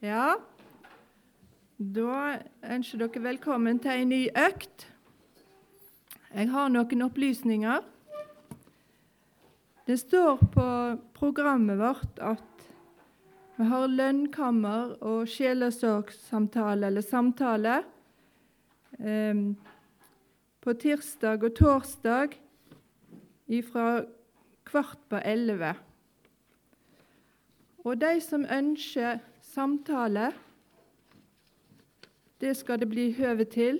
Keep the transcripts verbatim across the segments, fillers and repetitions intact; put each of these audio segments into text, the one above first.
Ja, da ønsker dere velkommen til en ny økt. Jeg har noen opplysninger. Det står på programmet vårt at vi har lønnkammer og sjelesorgssamtale eller samtale eh, på tirsdag og torsdag fra kvart på elleve. Og de som ønsker samtale, det skal det bli høve til.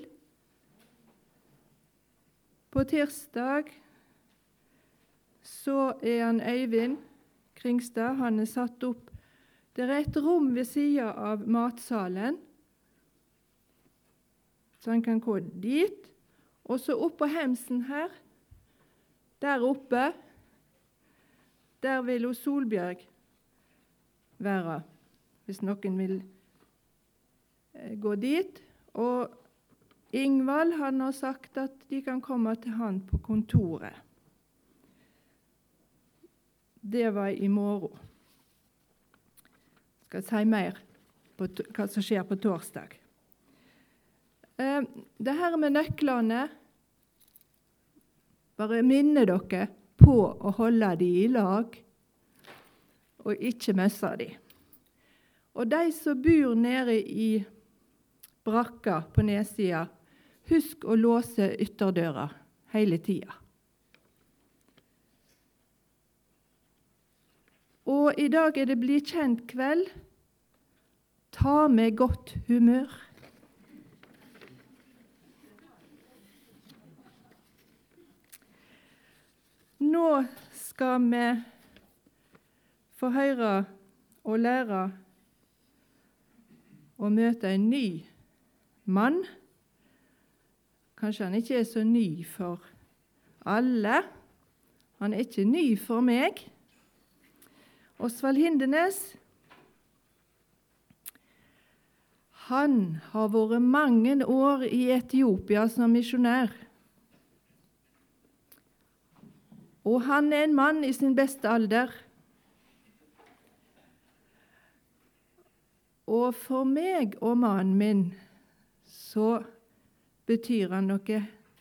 På tirsdag så er han Øyvind Kringstad, han er satt opp. Det er et rom ved siden av matsalen, så han kan gå dit. Og så opp på hemsen her, der oppe, der vil hun Solbjørg være, hvis noen vil gå dit. Og Ingvald han har sagt at de kan komme til han på kontoret. Det var i morgen. Jeg skal si mer på hva som skjer på torsdag. Eh, det her med nøklene, bare minne dere på å holde de i lag, og ikke møsse de. Og de som bor nede i brakka på nedsida, husk å låse ytterdøra hele tida. Og i dag er det bli kjent kveld. Ta med godt humør. Nå skal vi få høre og lære å møte en ny mann. Kanskje han ikke er så ny for alle. Han er ikke ny for meg. Osvald Hindenes, han har vært mange år i Etiopia som misjonær. Og han er en mann i sin beste alder. Og for meg og mannen min så betyr han noe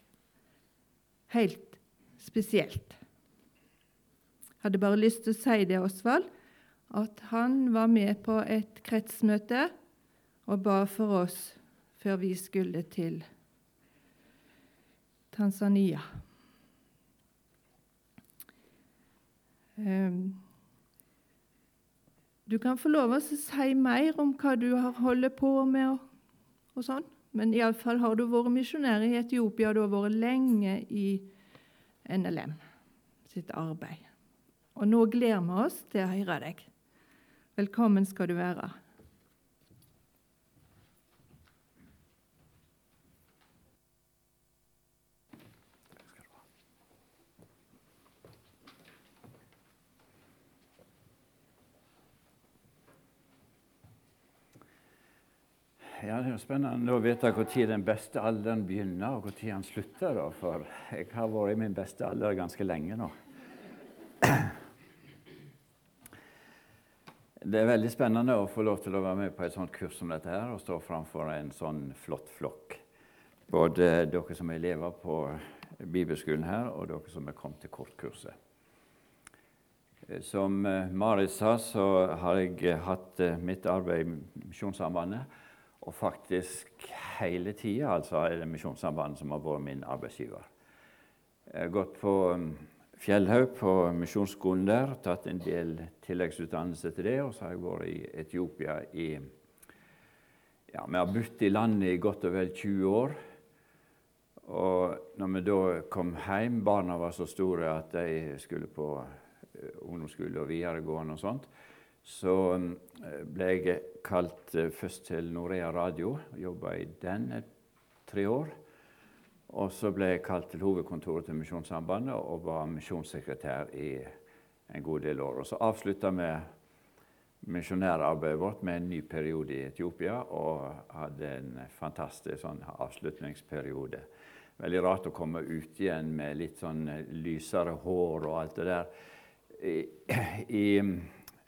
helt spesielt. Jeg hadde bare lyst til å si det, Osvald, at han var med på et kretsmøte og ba for oss før vi skulle til Tanzania. Du kan få lov å si mer om hva du har holdt på med og, og sånn, men i alle fall har du vært misjonær i Etiopia, og du har vært lenge i N L M sitt arbeid. Og nå gleder vi oss til å høre deg. Velkommen skal du være. Ja, det er jo spennende å vite hvor tid den beste alderen begynner, og hvor tid han slutter. Da, for jeg har vært i min beste alder ganske lenge nå. Det er veldig spennende å få lov til å være med på et sånt kurs som dette her, og stå framfor en sånn flott flokk. Både dere som er elever på bibelskolen her, og dere som er kommet til kortkurset. Som Marit sa, så har jeg hatt mitt arbeid i Misjonssambandet, og faktisk hele tiden altså, er det Misjonssambandet som har vært min arbeidsgiver. Jeg har gått på Fjellhaug på misjonsskolen der, tatt en del tilleggsutdannelse til det, og så har jeg vært i Etiopia i, ja, vi har bodd i landet i godt og vel tjue år, og når vi da kom hjem, barna var så store at de skulle på ungdomsskole og videregående og sånt, så ble jeg kalt først til Norea Radio, jobbet i den et, tre år, og så ble jeg kalt til hovedkontoret til Misjonssambandet og var misjonssekretær i en god del år. Og så avsluttet vi misjonærarbeidet vårt med en ny periode i Etiopia, og hadde en fantastisk sånn avslutningsperiode. Veldig rart å komme ut igjen med litt sånn lysere hår og alt det der. I, i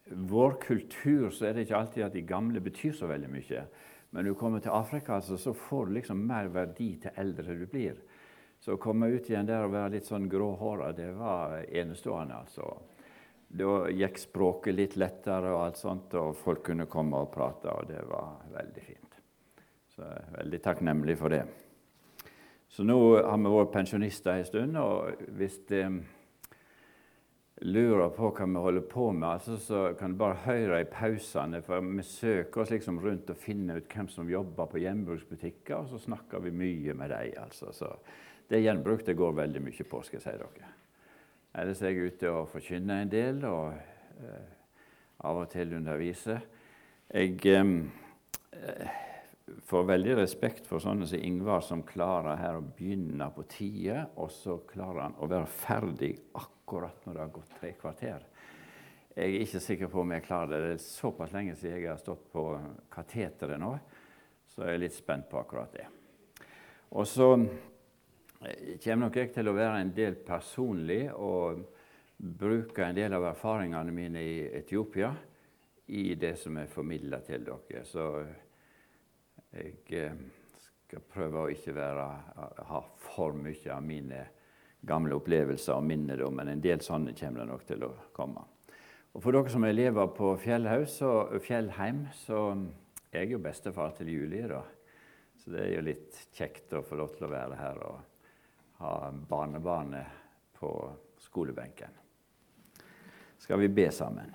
vår kultur så er det ikke alltid at de gamle betyr så veldig mye. Men når du kommer til Afrika, altså, så får du liksom mer verdi til eldre du blir. Så å komme ut igjen der og være litt sånn gråhåret, det var enestående, altså. Da gikk språket litt lettere og alt sånt, og folk kunne komme og prate, og det var veldig fint. Så jeg er veldig takknemlig for det. Så nå har vi vært pensjonister en stund, og hvis det lurer på hva vi holder på med, altså, så kan du bare høre i pausene, for vi søker oss liksom rundt og finner ut hvem som jobber på gjenbruksbutikker, og så snakker vi mye med dem, altså. Så det gjenbruk det går veldig mye på, skal jeg si dere. Ellers er jeg ute og forkynner en del, og eh, av og til underviser. Jeg eh, får veldig respekt for sånne som Ingvar, som klarer her å begynne på tide, og så klarer han å være ferdig akkurat når det har gått tre kvarter. Jeg er ikke sikker på om jeg klarer det. Det er såpass lenge siden jeg har stått på kateteret nå, så jeg er litt spent på akkurat det. Og så kommer nok jeg til å være en del personlig og bruke en del av erfaringene mine i Etiopia i det som er formidlet til dere. Så jeg skal prøve å ikke være, ha for mye av mine gamle opplevelser og minner, men en del sånne kommer det nok til å komme. Og for dere som elever på Fjellhaus og Fjellheim, så er jeg jo bestefar til Julie, da. Så det er jo litt kjekt å få lov til å være her og ha barnebarnet på skolebenken. Skal vi be sammen?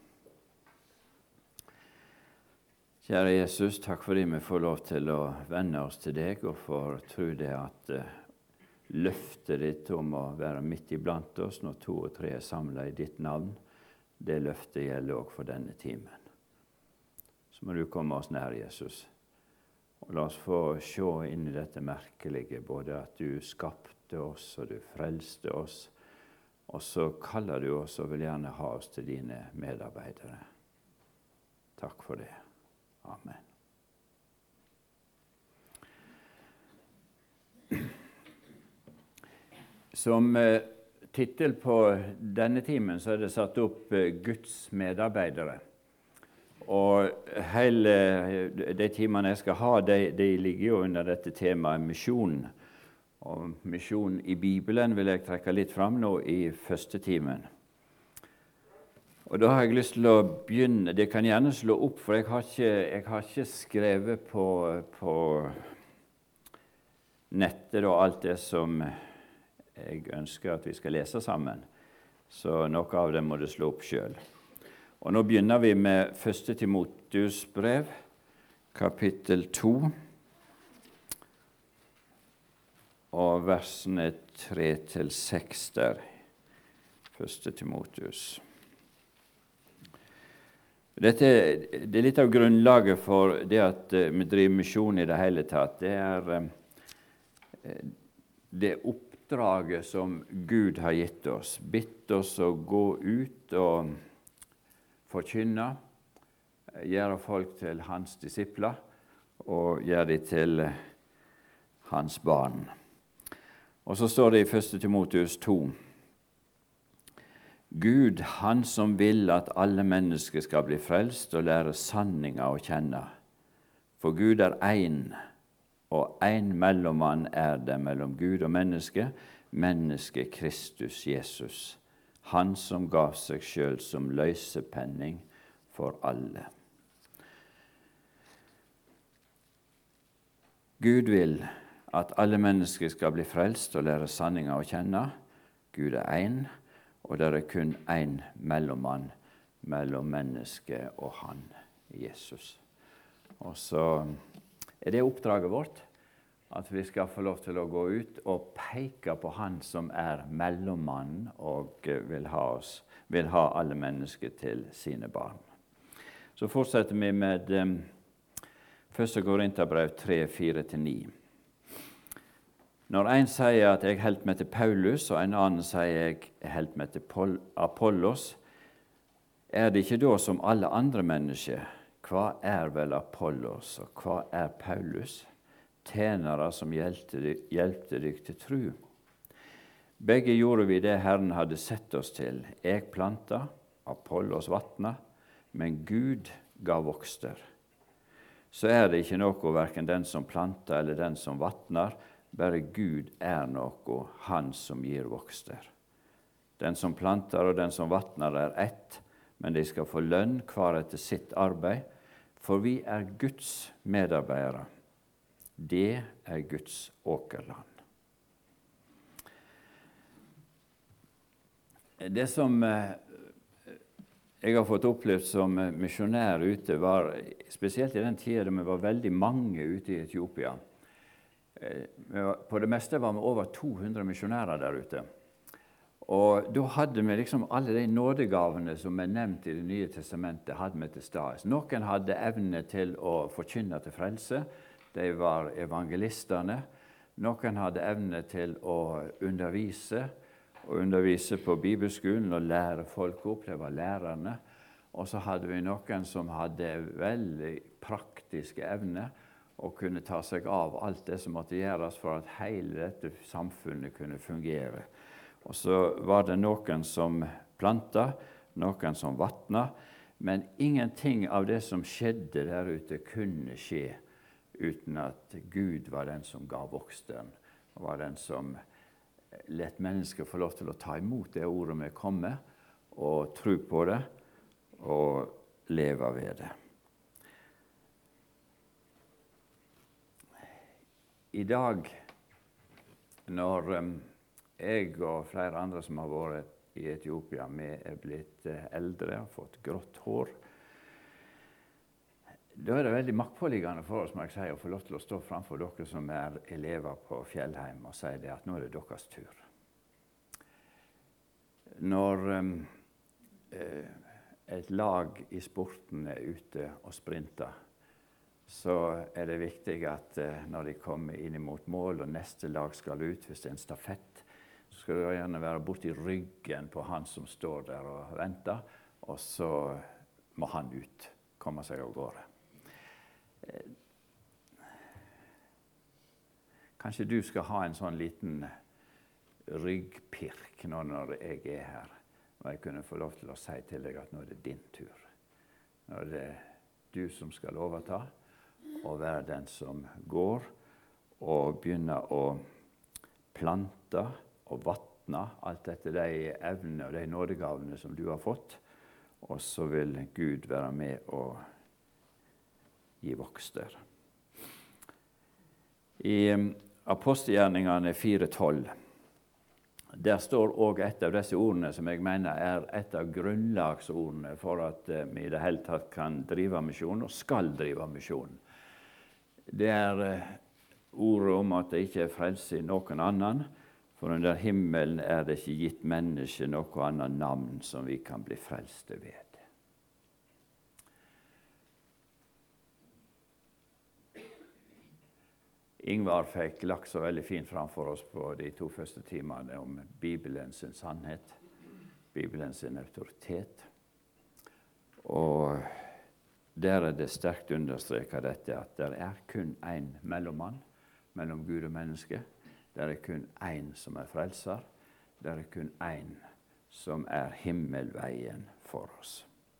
Kjære Jesus, takk fordi vi får lov til å vende oss til deg, og for å tro det at uh, løftet ditt om å være midt iblant oss når to og tre er samlet i ditt navn, det løftet gjelder også for denne timen. Så må du komme oss nær, Jesus. Og la oss få se inn i dette merkelige, både at du skapte oss og du frelste oss, og så kaller du oss og vil gjerne ha oss til dine medarbeidere. Takk for det. Amen. Som eh, tittel på denne timen så er det satt opp eh, Guds medarbeidere. Og hele de timene jeg skal ha, de, de ligger jo under dette temaet misjon. Og misjon i Bibelen vil jeg trekke litt fram nå i første timen. Og da har jeg lyst til å begynne. Det kan gjerne slå opp, for jeg har ikke, jeg har ikke skrevet på, på nettet og alt det som jeg ønsker at vi skal lese sammen. Så noe av det må du slå opp selv. Og nå begynner vi med første Timotheus brev, kapittel to, og versene tre til seks der. første Timotheus. Dette det er litt av grunnlaget for det at vi driver misjon i det hele tatt. Det er det oppdraget som Gud har gitt oss. Bitt oss å gå ut og forkynne, gjøre folk til hans disipler og gjøre dem til hans barn. Og så står det i første Timotheus to. Gud, han som vil at alle mennesker skal bli frelst og lære sanninga å kjenne. For Gud er ein, og ein mellommann er det mellom Gud og menneske, menneske Kristus Jesus, han som gav seg selv som løsepenning for alle. Gud vil at alle mennesker skal bli frelst og lære sanninga å kjenne. Gud er ein, og det er kun en mellommann mellom mennesket og han, Jesus. Og så er det oppdraget vårt, at vi skal få lov til å gå ut og peke på han som er mellommannen og vil ha, oss, vil ha alle mennesker til sine barn. Så fortsetter vi med um, første Korinterbrev tre, fire til ni. Når en sier at jeg holdt meg til Paulus, og en annen sier jeg holdt meg til Apollos, er det ikke da som alle andre mennesker? Hva er vel Apollos, og hva er Paulus? Tjenere som hjelpte deg til tru. Begge gjorde vi det Herren hadde sett oss til. Jeg planta, Apollos vatna, men Gud ga vokster. Så er det ikke noe hverken den som planter eller den som vatner, bare Gud er noe, han som gir vokster. Den som planter og den som vatner er ett, men de skal få lønn hver etter sitt arbeid, for vi er Guds medarbeidere. Det er Guds åkerland. Det som jeg har fått opplevd som misjonær ute, var spesielt i den tiden da vi var veldig mange ute i Etiopia. På det meste var vi over to hundre misjonærer der ute. Og da hadde vi liksom alle de nådegavene som er nevnt i Det nye testamentet, hadde vi til stede. Noen hadde evne til å forkynne til frelse, de var evangelistene. Noen hadde evne til å undervise, og undervise på bibelskolen og lære folk opp, det var lærerne. Og så hadde vi noen som hadde veldig praktiske evner og kunne ta seg av alt det som måtte gjøres for at hele dette samfunnet kunne fungere. Og så var det noen som planta, noen som vattna, men ingenting av det som skjedde der ute kunne skje uten at Gud var den som ga voksten, og var den som lett mennesker få lov til å ta imot det ordet vi kom med, og tro på det, og leve ved det. I dag, når jeg og flere andre som har vært i Etiopia, vi er blitt eldre, har fått grått hår, da er det veldig maktpåliggende for oss, må jeg si, å få lov til å stå framfor dere som er elever på Fjellheim og si det at nå er det deres tur. Når eh, et lag i sporten er ute og sprinter, så er det viktig at eh, når de kommer inn mot mål og neste lag skal ut, hvis det er en stafett, så skal det gjerne være borti ryggen på han som står der og venter, og så må han ut, komme seg av gårde. Kanskje du skal ha en sånn liten ryggpirk nå når jeg er her, og jeg kunne få lov til å si til deg at nå er det din tur. Nå er det du som skal overta, og være den som går og begynner å plante og vattne alt etter de evnene og de nådegavene som du har fått, og så vil Gud være med og gi vokster. I Apostelgjerningene fire tolv, der står også et av disse ordene som jeg mener er et av grunnlagsordene for at vi i det hele tatt kan drive misjon og skal drive misjon. Det er ordet om at det ikke er frelse i noen annen, for under himmelen er det ikke gitt menneske noe annet navn som vi kan bli frelste ved. Ingvar fikk lagt så veldig fint framfor oss på de to første timene om Bibelens sannhet, Bibelens autoritet. Og der er det sterkt understreket dette at det er kun en mellommann mellom Gud og menneske. Det er kun en som er frelser. Det er kun en som er himmelveien for oss.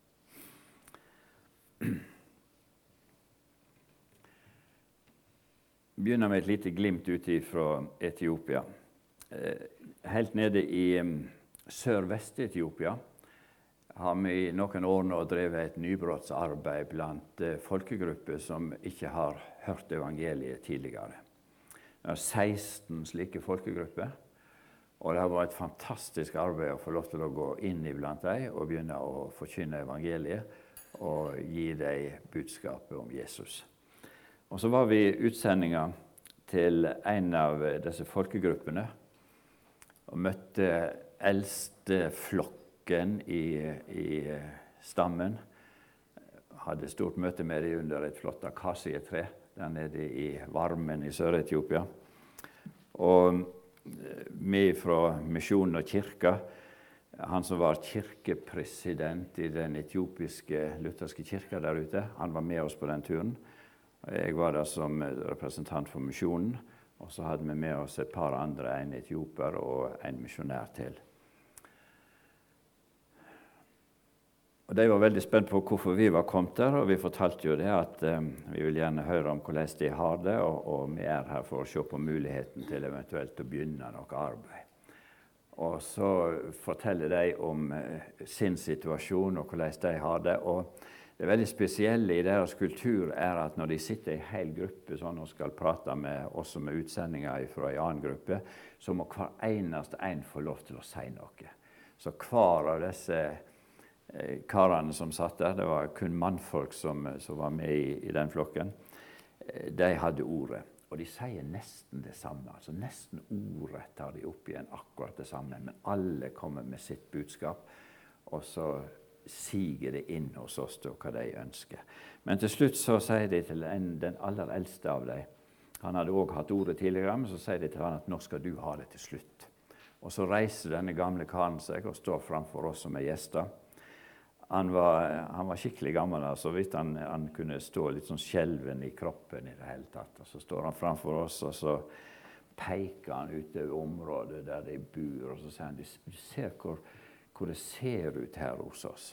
Begynner med et lite glimt ut fra Etiopia. Helt nede i sør-vest-Etiopia har vi i noen år nå drevet et nybrottsarbeid blant folkegrupper som ikke har hørt evangeliet tidligere. Det er seksten slike folkegrupper, og det har vært et fantastisk arbeid å få lov til å gå inn i blant dem og begynne å forkynne evangeliet og gi dem budskapet om Jesus. Og så var vi i utsendinga til en av disse folkegruppene og møtte eldsteflokken i, i stammen. Hadde stort møte med dem under et flott akasietre der nede i varmen i Sør-Etiopia. Og vi fra misjonen og kirka, han som var kirkepresident i den etiopiske lutherske kirka der ute, han var med oss på den turen. Jeg var der som representant for misjonen, og så hadde vi med oss et par andre, en etioper og en misjonær til. Og De var veldig spent på hvorfor vi var kommet der, og vi fortalte jo det at eh, vi vil gjerne høre om hvordan de har det, og, og vi er her for å se på muligheten til eventuelt å begynne noe arbeid. Og så forteller de om eh, sin situasjon og hvordan de har det. Og det veldig spesielle i deres kultur er at når de sitter i en hel gruppe sånn, og skal prate med oss som er utsendinger fra en annen gruppe, så må hver eneste en få lov til å si noe. Så hver av disse eh, karene som satt der, det var kun mannfolk som, som var med i, i den flokken, eh, de hadde ordet. Og de sier nesten det samme, altså nesten ordet tar de opp igjen akkurat det samme, men alle kommer med sitt budskap, og så siger det inn hos oss da, hva de ønsker. Men til slutt så sier de til en, den aller eldste av dem, han hadde også hatt ordet tidligere, men så sier de til han at nå skal du ha det til slutt. Og så reiser denne gamle karen seg og står framfor oss som er gjester. Han var, han var skikkelig gammel, så vidt han, han kunne stå litt sånn skjelven i kroppen i det hele tatt. Og så står han framfor oss, og så peker han ut over området der de bor, og så sier han, du ser hvor, hvor det ser ut her hos oss.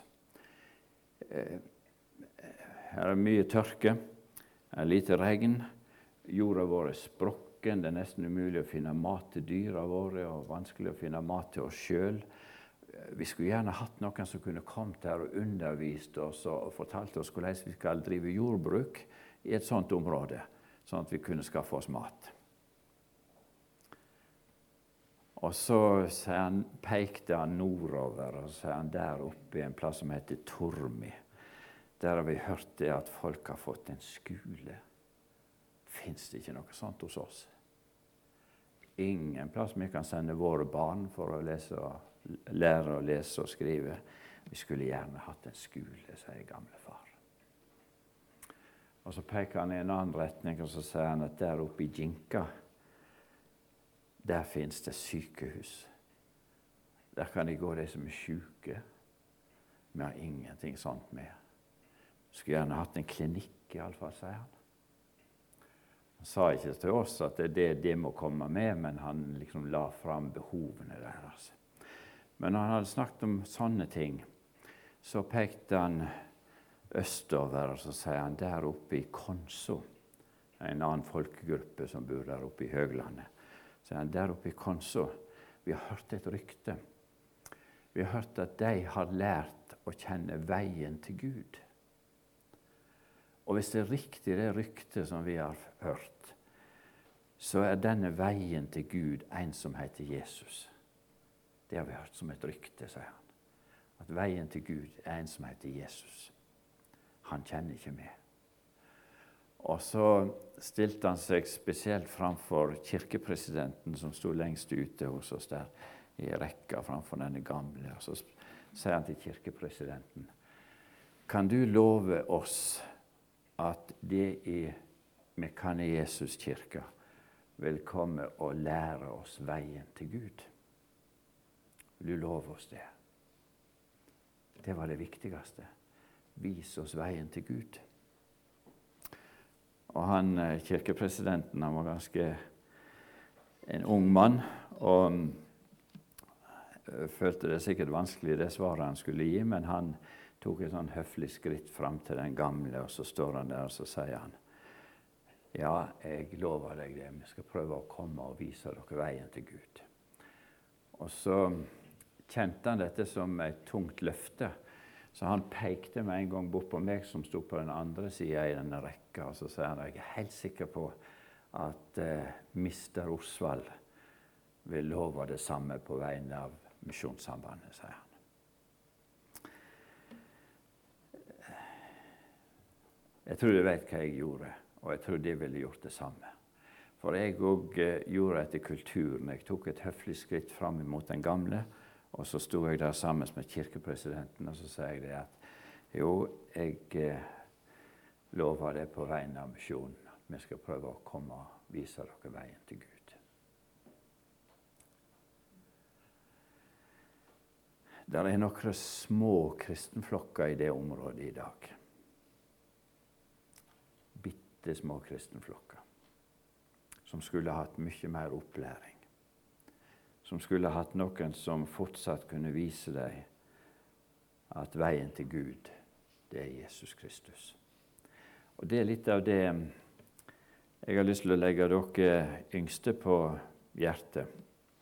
Her er mye tørke, her er lite regn, jorda vår er sprokken, det er nesten umulig å finne mat til dyra våre, og vanskelig å finne mat til oss selv. Vi skulle gjerne hatt noen som kunne kommet her og undervist oss og fortalt oss hvordan vi skal drive jordbruk i et sånt område, sånn at vi kunne skaffe oss mat. Og så han, pekte han nordover, og så sier han der oppe i en plass som heter Tormi. Der har vi hørt det at folk har fått en skole. Finns det ikke noe sånt hos oss? Ingen plass vi kan sende våre barn for å lese og lære å lese og skrive. Vi skulle gjerne hatt en skole, sier gamle far. Og så peker han i en annen retning, og så sier han at der oppe i Jinka, der finnes det sykehus. Der kan de gå, de som er syke. Vi har ingenting sånt med. Vi skulle gjerne hatt en klinikk, i alle fall, sier han. Han sa ikke til oss at det er det de må komme med, men han liksom la fram behovene deres. Men når han hadde snakket om sånne ting, så pekte han østover, og så sier han der oppe i Konso, en annen folkegruppe som bor der oppe i Høglandet, så sier han der oppe i Konso, vi har hørt et rykte. Vi har hørt at de har lært å kjenne veien til Gud. Og hvis det er riktig det ryktet som vi har hørt, så er denne veien til Gud en som heter Jesus. Det har vi hørt som et rykte, sier han. At veien til Gud er en som heter Jesus. Han kjenner ikke meg. Og så stilte han seg spesielt framfor kirkepresidenten som stod lengst ute hos oss der, i rekka framfor denne gamle. Og så sier han til kirkepresidenten, kan du love oss at det i Mekane Jesus kirke vil komme og lære oss veien til Gud? Vil du love oss det? Det var det viktigste. Vis oss veien til Gud. Og han, kirkepresidenten, han var ganske en ung mann, og følte det sikkert vanskelig det svaret han skulle gi, men han tok et sånn høflig skritt fram til den gamle, og så står han der, og så sier han, ja, jeg lover deg det, vi skal prøve å komme og vise dere veien til Gud. Og så kjente han dette som et tungt løfte, så han pekte med en gang bort på meg som stod på den andre siden i denne rekka, og så sier han, jeg er helt sikker på at eh, mister Osvald vil love det samme på vegne av Misjonssambandet, sier han. Jeg tror de vet hva jeg gjorde, og jeg tror de ville gjort det samme. For jeg også eh, gjorde etter kulturen. Jeg tok et høflig skritt fram mot den gamle, og så stod jeg der sammen med kirkepresidenten, og så sier jeg det at jo, jeg eh, lover det på vegne av misjonen. Vi skal prøve å komme og vise dere veien til Gud. Det er noen små kristenflokker i det området i dag. Bitte små kristenflokker, som skulle hatt mye mer opplæring. Som skulle hatt noen som fortsatt kunne vise dem at veien til Gud, det er Jesus Kristus. Og det er litt av det jeg har lyst til å legge dere yngste på hjertet.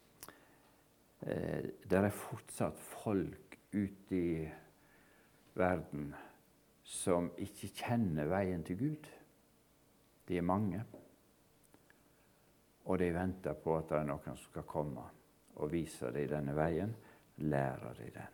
Eh, det er fortsatt folk ute i verden som ikke kjenner veien til Gud. De er mange. Og de venter på at det er noen som skal komme og vise dem denne veien, lære dem den.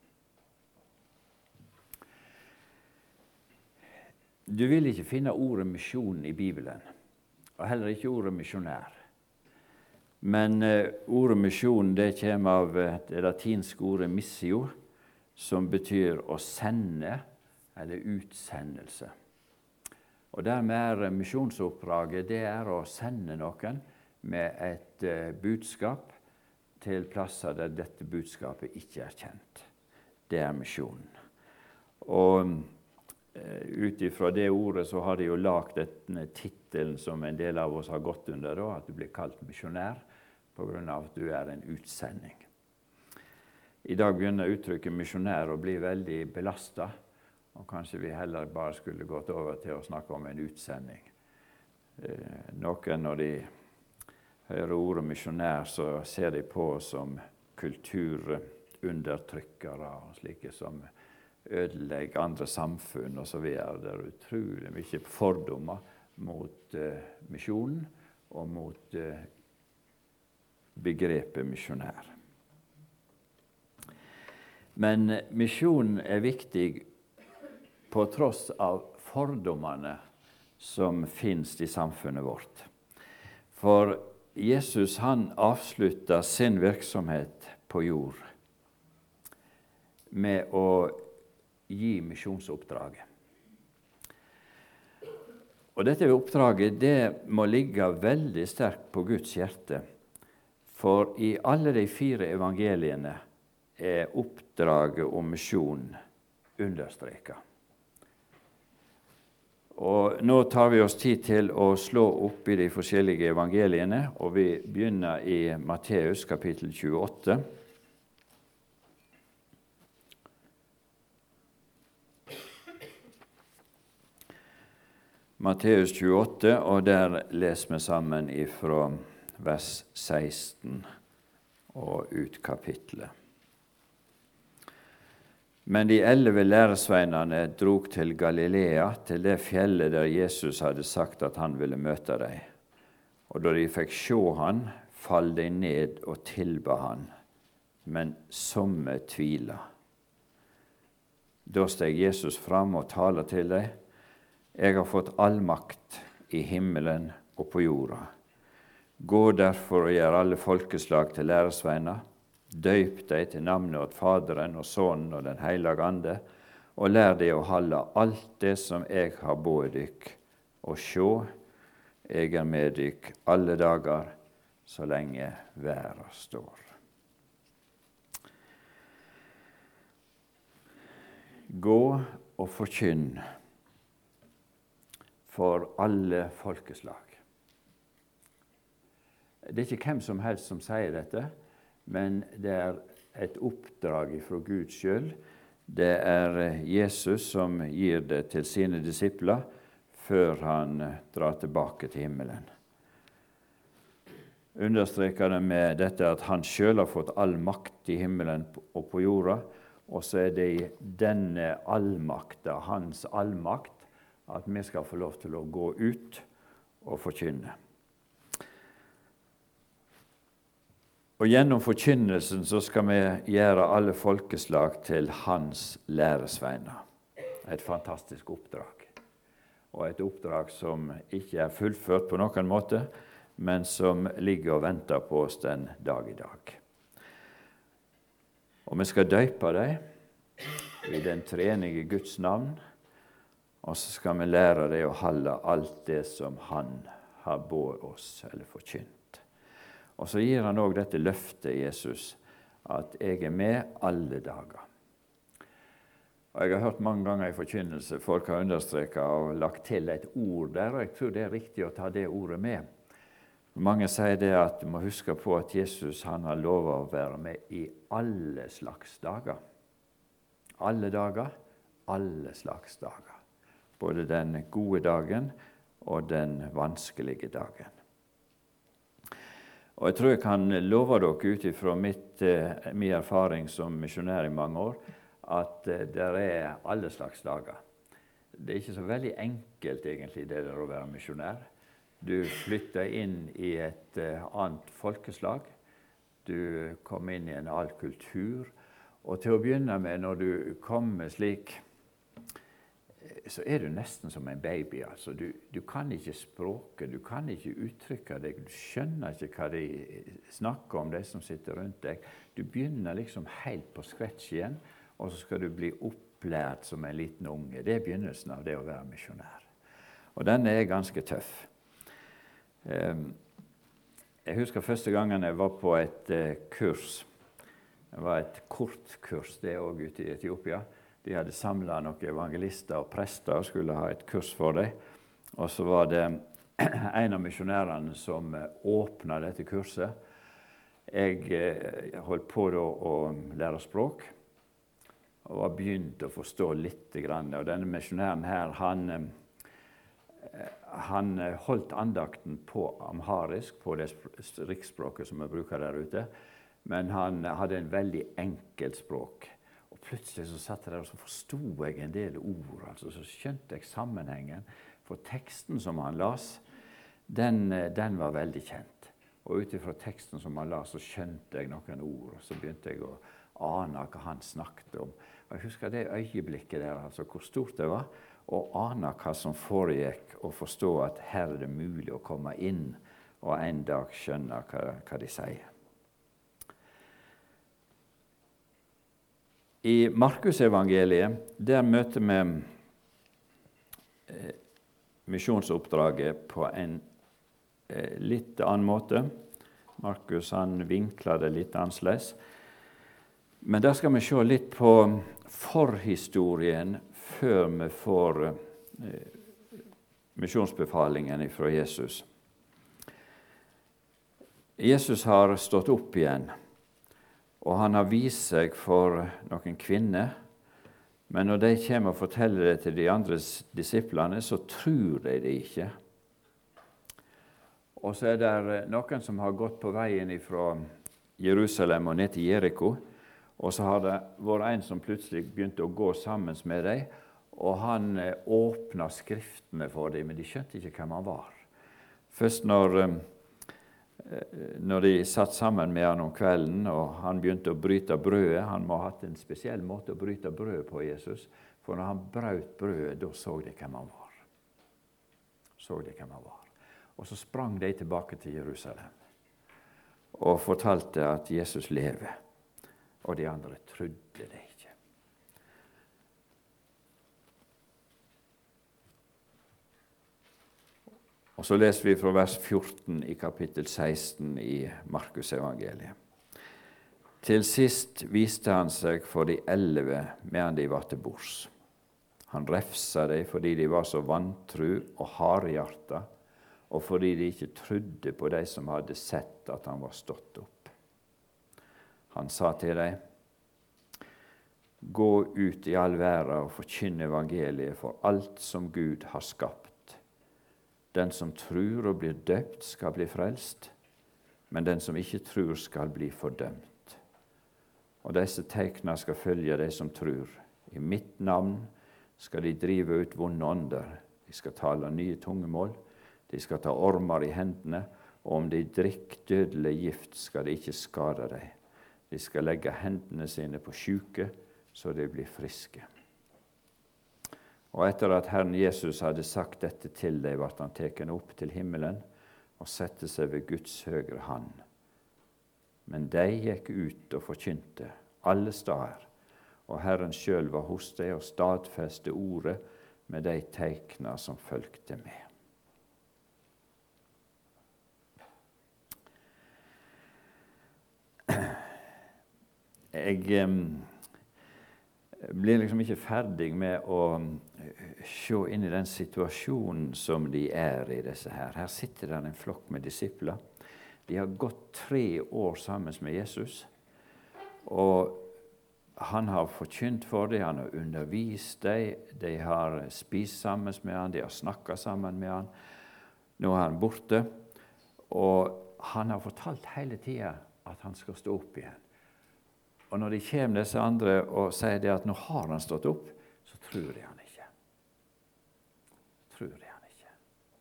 Du vil ikke finne ordet misjon i Bibelen, og heller ikke ordet misjonær. Men eh, ordet misjon det kommer av det latinske ordet missio, som betyr å sende eller utsendelse. Og dermed er misjonsoppdraget det er å sende noen med et eh, budskap til plasser der dette budskapet ikke er kjent. Det er misjonen. Og ut ifra det ordet så har de jo lagt denne tittelen som en del av oss har gått under, da, at du blir kalt misjonær på grunn av at du er en utsending. I dag begynner uttrykket misjonær å bli veldig belastet, og kanskje vi heller bare skulle gått over til å snakke om en utsending. Eh, noen når de hører ordet misjonær, så ser de på oss som kulturundertrykkere og slike som ødelegge andre samfunn og så videre. Det er utrolig mye fordommer mot uh, misjonen og mot uh, begrepet misjonær. Men uh, misjonen er viktig på tross av fordommene som finnes i samfunnet vårt. For Jesus han avslutta sin virksomhet på jord med å gi misjonsoppdraget. Og dette oppdraget det må ligge veldig sterkt på Guds hjerte, for i alle de fire evangeliene er oppdraget om misjon understreket. Og nå tar vi oss tid til å slå opp i de forskjellige evangeliene, og vi begynner i Matteus kapittel tjueåtte. Matteus tjueåtte, og der leser vi sammen ifra vers seksten og ut kapitlet. Men de elleve læresveinene drog til Galilea, til det fjellet der Jesus hadde sagt at han ville møte dem. Og da de fikk se han, fall de ned og tilba han, men somme tvila. Da steg Jesus fram og talte til dem. Jeg har fått all makt i himmelen og på jorda. Gå derfor og gjør alle folkeslag til læresveiner, døyp deg til navnet åt Faderen og Sønnen og den hellige Ande, og lær deg å holde alt det som jeg har båret dykk, og sjå, jeg er med dykk alle dager, så lenge verden står. Gå og forkynn for alle folkeslag. Det er ikke hvem som helst som sier dette, men det er et oppdrag fra Gud selv. Det er Jesus som gir det til sine disipler før han drar tilbake til himmelen. Understreker det med dette at han selv har fått all makt i himmelen og på jorda, og så er det i denne allmakta, hans allmakt, at vi skal få lov til å gå ut og forkynne. Og gjennom forkynnelsen så skal vi gjøre alle folkeslag til hans læresveiner. Et fantastisk oppdrag. Og et oppdrag som ikke er fullført på noen måte, men som ligger og venter på oss den dag i dag. Og vi skal døype dem i den treenige Guds navn, og så skal vi lære dem å holde alt det som han har båret oss eller forkynt. Og så gir han også dette løftet, Jesus, at jeg er med alle dager. Og jeg har hørt mange ganger i forkynnelse, folk har understreket og lagt til et ord der, og jeg tror det er riktig å ta det ordet med. Mange sier det at du må huske på at Jesus han har lovet å være med i alle slags dager. alle dager, alle slags dager. Både den gode dagen og den vanskelige dagen. Og jeg tror jeg kan love dere ut ifra mitt, eh, min erfaring som misjonær i mange år, at eh, det er alle slags dager. Det er ikke så veldig enkelt egentlig det der å være misjonær. Du flytter inn i et uh, annet folkeslag. Du kommer inn i en annen kultur. Og til å begynne med, når du kommer slik, så er du nesten som en baby. Altså. Du, du kan ikke språke, du kan ikke uttrykke deg, du skjønner ikke hva de snakker om, de som sitter rundt deg. Du begynner liksom helt på scratch igjen, og så skal du bli opplært som en liten unge. Det er begynnelsen av det å være misjonær. Og den er ganske tøff. Jeg husker første gangen jeg var på et kurs. Det var et kort kurs, det er også ute i Etiopia. De hadde samlet noen evangelister og prester og skulle ha et kurs for dem. Og så var det en av misjonærene som åpnet dette kurset. Jeg holdt på da å lære språk, og var begynt å forstå litt grann. Og denne misjonæren her, han... Han holdt andakten på amharisk, på det riksspråket som vi bruker der ute, men han hadde en veldig enkelt språk. Og plutselig så satt jeg der, og så forstod jeg en del ord, altså så skjønte jeg sammenhengen. For teksten som han las, den, den var veldig kjent. Og utifra teksten som han las, så skjønte jeg noen ord, og så begynte jeg å ane hva han snakket om. Og jeg husker det øyeblikket der, altså hvor stort det var, og ane hva som foregikk, og forstå at her er det mulig å komme inn, og en dag skjønne hva, hva de sier. I Markusevangeliet, der møter vi eh, misjonsoppdraget på en eh, litt annen måte. Markus han vinkler det litt annerledes. Men der skal vi se litt på forhistorien før vi får eh, misjonsbefalingen fra Jesus. Jesus har stått opp igjen, og han har vist seg for noen kvinner, men når de kommer og forteller det til de andre disiplene, så tror de det ikke. Og så er det noen som har gått på veien fra Jerusalem og ned til Jericho, og så har det vært en som plutselig begynte å gå sammen med dem, og han åpnet skriftene for dem, men de skjønte ikke hvem han var. Først når, når de satt sammen med han om kvelden, og han begynte å bryte brødet, han må ha hatt en spesiell måte å bryte brødet på Jesus, for når han brøt brødet, da så de hvem han var. Så de hvem han var. Og så sprang de tilbake til Jerusalem, og fortalte at Jesus lever. Og de andre trodde det ikke. Og så leser vi fra vers fjorten i kapittel seksten i Markusevangeliet. Til sist viste han seg for de elleve medan de var til bords. Han refsa dem fordi de var så vantru og hardhjerta, og fordi de ikke trodde på de som hadde sett at han var stått opp. Han sa til dem, gå ut i all verden og forkynne evangeliet for alt som Gud har skapt. Den som tror og blir døpt skal bli frelst, men den som ikke tror skal bli fordømt. Og disse tegnene skal følge de som tror. I mitt navn skal de drive ut vonde ånder. De skal tale nye tungemål. De skal ta ormer i hendene, og om de drikker dødelig gift skal de ikke skade dem. De skal legge hendene sine på syke, så de blir friske. Og etter at Herren Jesus hadde sagt dette til dem, ble han teken opp til himmelen og sette seg ved Guds høyre hand. Men de gikk ut og forkynte alle steder, og Herren selv var hos dem og stadfeste ordet med de teikner som følgte med. Jeg eh, blir liksom ikke ferdig med å se inn i den situasjonen som de er i disse her. Her sitter det en flokk med disipler. De har gått tre år sammen med Jesus, og han har forkynt for dem, han har undervist dem, de har spist sammen med han, de har snakket sammen med han. Nå er han borte, og han har fortalt hele tiden at han skal stå opp igjen. Og når de kommer disse andre og sier det at nå har han stått opp, så tror de han ikke. Tror de han ikke.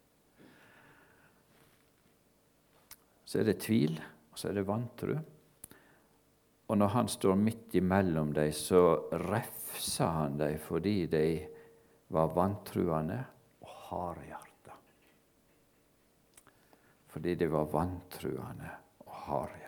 Så er det tvil, og så er det vantro. Og når han står midt imellom dem, så refser han dem fordi de var vantruende og hardhjertet. Fordi de var vantruende og hardhjertet.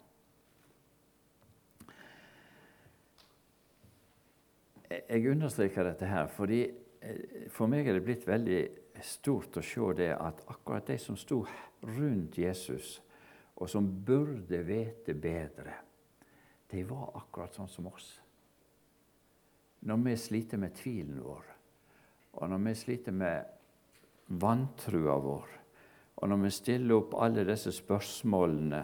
Jeg understreker dette her, fordi for meg er det blitt veldig stort å se det at akkurat de som sto rundt Jesus, og som burde vite bedre, de var akkurat sånn som oss. Når vi sliter med tvilen vår, og når vi sliter med vantrua vår, og når vi stiller opp alle disse spørsmålene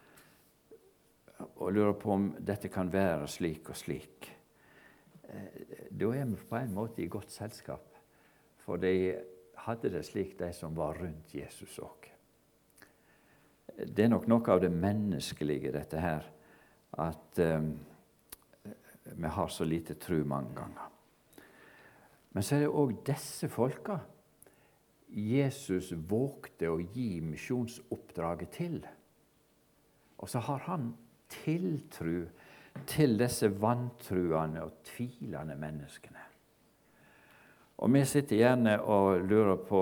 og lurer på om dette kan være slik og slik, da er vi på en måte i godt selskap, for de hadde det slik de som var rundt Jesus også. Det er nok noe av det menneskelige dette her, at um, vi har så lite tro mange ganger. Men så er det også disse folka Jesus vågte å gi misjonsoppdraget til. Og så har han tiltro til disse vantruende og tvilende menneskene. Og vi sitter gjerne og lurer på,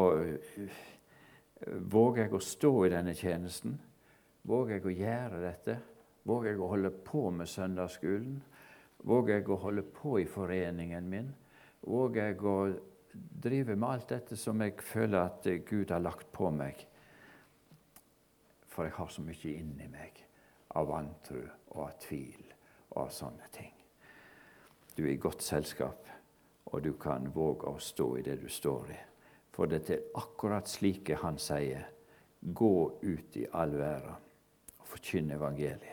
våger jeg å stå i denne tjenesten? Våger jeg å gjøre dette? Våger jeg å holde på med søndagsskolen? Våger jeg å holde på i foreningen min? Våger jeg å drive med alt dette som jeg føler at Gud har lagt på meg? For jeg har så mye inni meg av vantro og av tvil og av sånne ting. Du er i godt selskap, og du kan våge å stå i det du står i. For det er akkurat slike han sier, gå ut i all verden og forkynne evangeliet.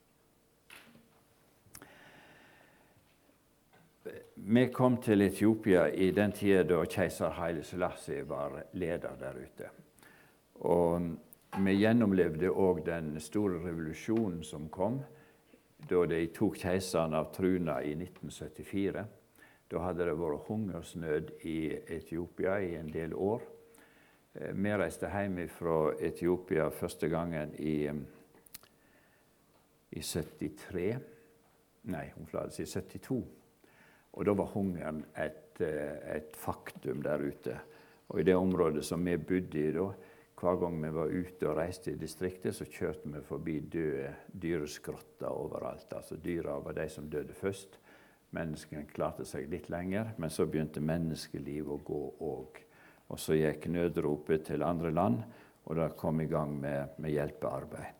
Vi kom til Etiopia i den tiden da keiser Haile Selassie var leder der ute. Og vi gjennomlevde også den store revolusjonen som kom, da de tok keiseren av truna i nitten syttifire. Da hadde det vært hungersnød i Etiopia i en del år. Vi reiste hjem fra Etiopia første gangen i, i syttitre. Nei, hun klarer å si syttito. Og da var hungeren et, et faktum der ute. Og i det området som vi bodde i da, hver gang vi var ute og reiste i distriktet, så kjørte vi forbi døde dyreskrotter overalt. Altså dyra var de som døde først. Menneskene klarte seg litt lenger, men så begynte menneskeliv å gå også. Og så gikk nødropet til andre land, og da kom i gang med, med hjelpearbeid.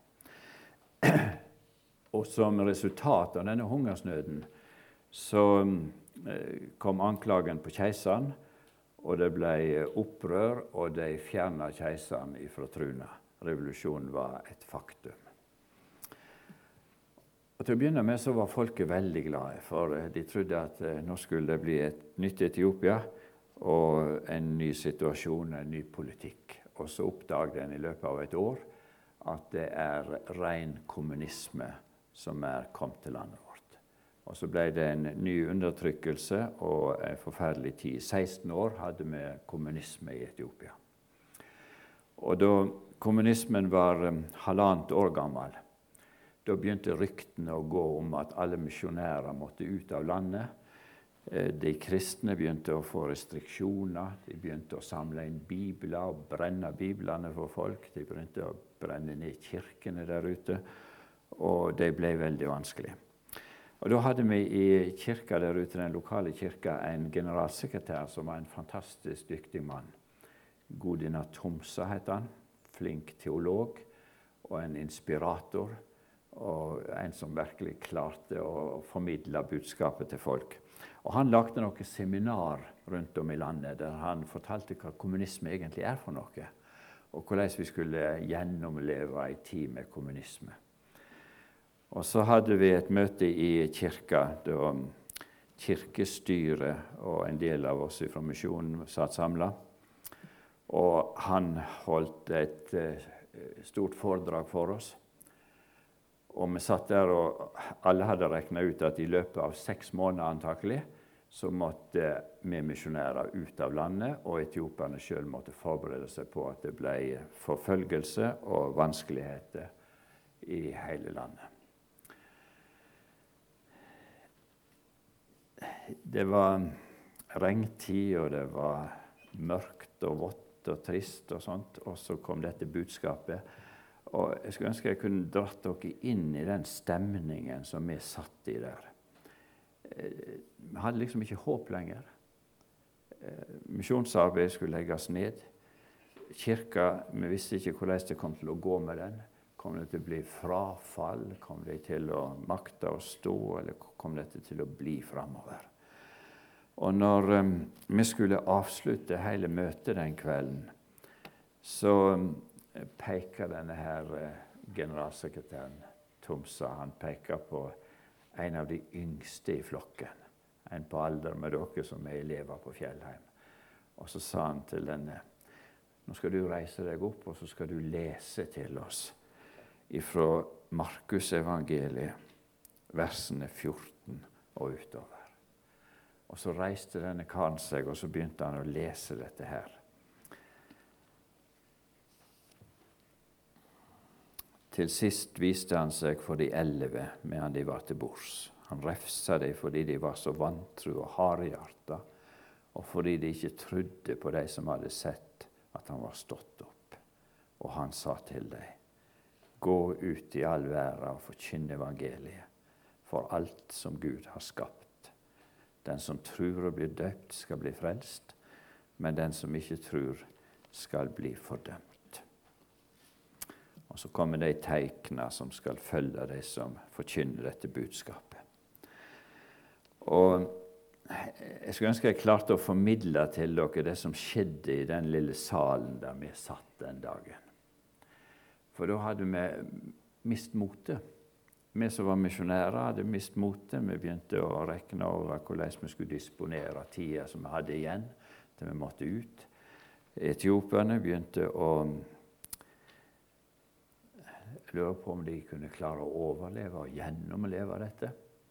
Og som resultat av denne hungersnøden, så kom anklagen på keiseren, og det ble opprør, og de fjernet keiseren fra truna. Revolusjonen var et faktum. Og til å begynne med så var folket veldig glade, for de trodde at nå skulle det bli et nytt Etiopia, og en ny situasjon, en ny politikk. Og så oppdaget en i løpet av et år at det er ren kommunisme som er kommet til landet vårt. Og så ble det en ny undertrykkelse og en forferdelig tid. seksten år hadde vi kommunisme i Etiopia. Og da kommunismen var halvannet år gammel, da begynte ryktene å gå om at alle misjonærer måtte ut av landet. De kristne begynte å få restriksjoner, de begynte å samle inn bibler og brenne biblene for folk. De begynte å brenne ned kirkene der ute, og det ble veldig vanskelig. Og da hadde vi i kirka der ute, den lokale kirka, en generalsekretær som var en fantastisk dyktig mann. Godina Tomsa het han, flink teolog og en inspirator, og en som virkelig klarte å formidle budskapet til folk. Og han lagde noen seminar rundt om i landet, der han fortalte hva kommunisme egentlig er for noe, og hvordan vi skulle gjennomleve en tid med kommunisme. Og så hadde vi et møte i kirka, da kirkestyret og en del av oss fra misjonen satt samlet. Og han holdt et eh, stort foredrag for oss. Og vi satt der, og alle hadde regnet ut at i løpet av seks måneder antakelig, så måtte vi misjonærer ut av landet, og etioperne selv måtte forberede seg på at det ble forfølgelse og vanskeligheter i hele landet. Det var regntid, og det var mørkt og vått og trist og sånt, og så kom dette budskapet. Og jeg skulle ønske jeg kunne dratt dere inn i den stemningen som vi satt i der. Vi hadde liksom ikke håp lenger. Misjonsarbeidet skulle legges ned. Kirka, vi visste ikke hvordan det kom til å gå med den. Kom det til å bli frafall? Kom det til å makte å stå? Eller kom det til å bli fremover? Og når um, vi skulle avslutte hele møtet den kvelden, så um, peker denne her uh, generalsekretæren Tomsa, han peker på en av de yngste i flokken, en på alder med dere som er elever på Fjellheim. Og så sa han til denne, nå skal du reise deg opp, og så skal du lese til oss ifra Markus evangeliet, versene fjorten og utover. Og så reiste denne karen seg, og så begynte han å lese dette her. Til sist viste han seg for de elleve, medan de var til bords. Han refsa dem fordi de var så vantro og hardhjerta, og fordi de ikke trodde på de som hadde sett at han var stått opp. Og han sa til dem, gå ut i all verden og forkynne evangeliet for alt som Gud har skapt. Den som tror og blir døpt skal bli frelst, men den som ikke tror skal bli fordømt. Og så kommer de teikna som skal følge de som forkynner dette budskapet. Og jeg skulle ønske jeg klarte å formidle til dere det som skjedde i den lille salen der vi satt den dagen. For da hadde vi mist motet. Vi som var misjonærer hadde mist motet. Vi begynte å rekne over hvordan vi skulle disponere tida som vi hadde igjen til vi måtte ut. Etioperne begynte å lure på om de kunne klare å overleve og gjennomleve dette.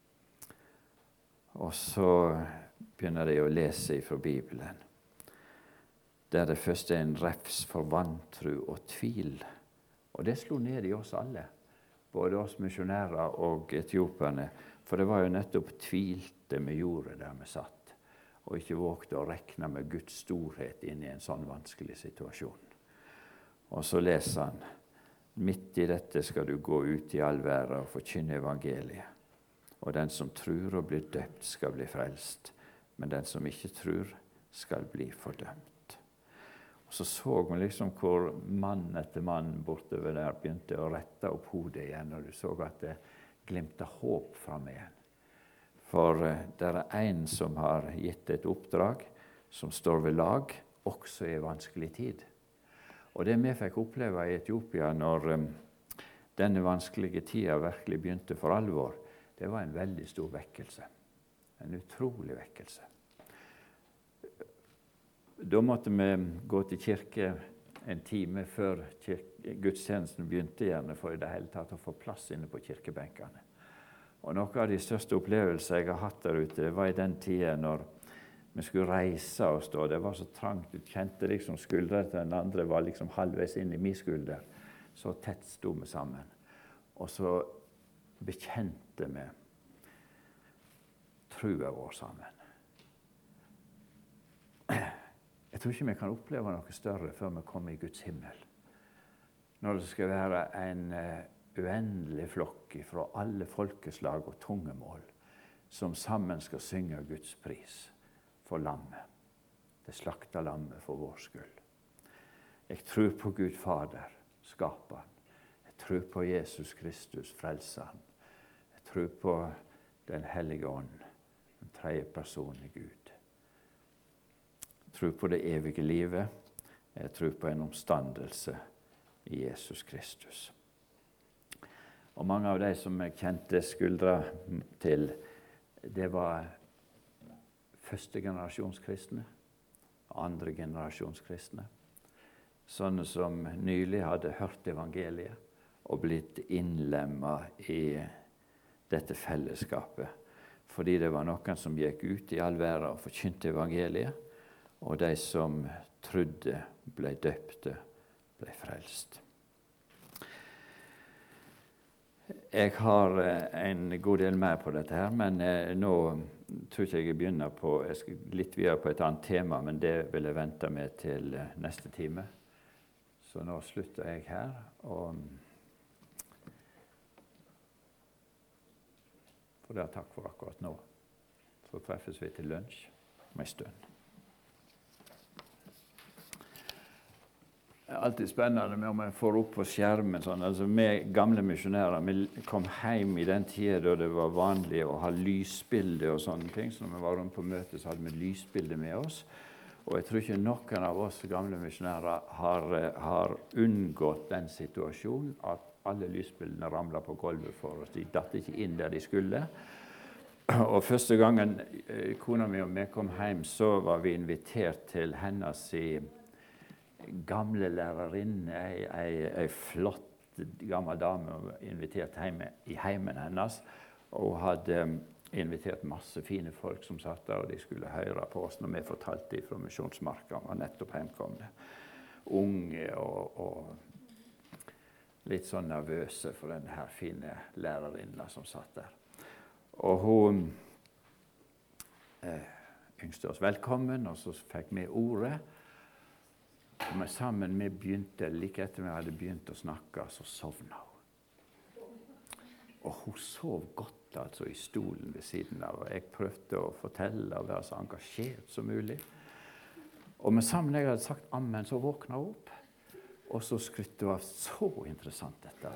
Og så begynner de å lese fra Bibelen, der det første er en refs for vantro og tvil. Og det slo ned i oss alle, både oss misjonærer og etioperne, for det var jo nettopp tvilte vi gjorde der vi satt, og ikke vågte å rekne med Guds storhet inn i en sånn vanskelig situasjon. Og så leser han, midt i dette skal du gå ut i all verden og forkynne evangeliet. Og den som tror og blir døpt skal bli frelst, men den som ikke tror skal bli fordømt. Og så så vi liksom hvor mann etter mann bortover der begynte å rette opp hodet igjen, og du så at det glimta håp fram igjen. For det er en som har gitt et oppdrag, som står ved lag, også i vanskelig tid. Og det vi fikk oppleve i Etiopia når um, denne vanskelige tida virkelig begynte for alvor, det var en veldig stor vekkelse. En utrolig vekkelse. Da måtte vi gå til kirke en time før kirke, gudstjenesten begynte gjerne for i det hele tatt å få plass inne på kirkebenkene. Og noe av de største opplevelser jeg har hatt der ute, det var i den tiden når vi skulle reise og stå. Det var så trangt, du kjente liksom skuldre til den andre, var liksom halvveis inn i min skulder. Så tett sto vi sammen. Og så bekjente vi trua vår sammen. Jeg tror ikke vi kan oppleve noe større før vi kommer i Guds himmel. Når det skal være en uendelig flokk fra alle folkeslag og tungemål som sammen skal synge Guds pris for lammet. Det slakta lammet for vår skyld. Jeg tror på Gud Fader, skaperen. Jeg tror på Jesus Kristus, frelseren. Jeg tror på den hellige ånd, den tredje personen i Gud. Jeg tror på det evige livet. Jeg tror på en omstandelse i Jesus Kristus. Og mange av de som jeg kjente skuldra til, det var første generasjons kristne, andre generasjons kristne. Sånne som nylig hadde hørt evangeliet og blitt innlemmet i dette fellesskapet. Fordi det var noen som gikk ut i all verden og forkynte evangeliet, og de som trodde, ble døpte, ble frelst. Jeg har en god del mer på dette her, men nå tror ikke jeg begynner på, jeg skal litt videre på et annet tema, men det vil jeg vente med til neste time. Så nå slutter jeg her, og for det er takk for akkurat nå. Så treffes vi til lunsj om en stund. Det er alltid spennende med om jeg får opp på skjermen. Sånn. Altså, vi gamle misjonærer vi kom hjem i den tiden da det var vanlig å ha lysbilde og sånne ting. Så når vi var rundt på møte, så hadde vi lysbilde med oss. Og jeg tror ikke noen av oss gamle misjonærer har, har unngått den situasjonen at alle lysbildene ramlet på gulvet for oss. De datt ikke inn der de skulle. Og første gangen kona mi og vi kom hjem, så var vi invitert til hennes i gamle lærerinne, ei, ei, ei flott gammel dame invitert hjemme, i heimen hennes, og hadde invitert masse fine folk som satt der, og de skulle høre på oss når vi fortalte fra Misjonsmarka, og nettopp hjemkomne. Unge og, og litt sånn nervøse for den her fine lærerinna som satt der. Og hun eh, ønsket oss velkommen, og så fikk vi ordet. Og sammen vi begynte, like etter vi hadde begynt å snakke, så sovna hun. Og hun sov godt altså i stolen ved siden av, og jeg prøvde å fortelle og være så engasjert som mulig. Og med sammen jeg hadde sagt amen, så våkna hun opp, og så skrytte hun av så interessant dette.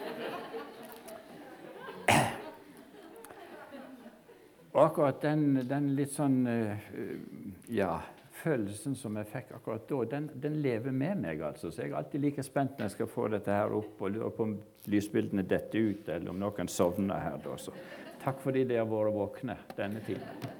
Og akkurat den, den litt sånn, ja, følelsen som jeg fikk akkurat da, den, den lever med meg altså. Så jeg er alltid like spent når jeg skal få dette her opp, og lurer på om lysbildene detter ut, eller om noen sovner her da. Så takk fordi dere har vært våkne denne tiden.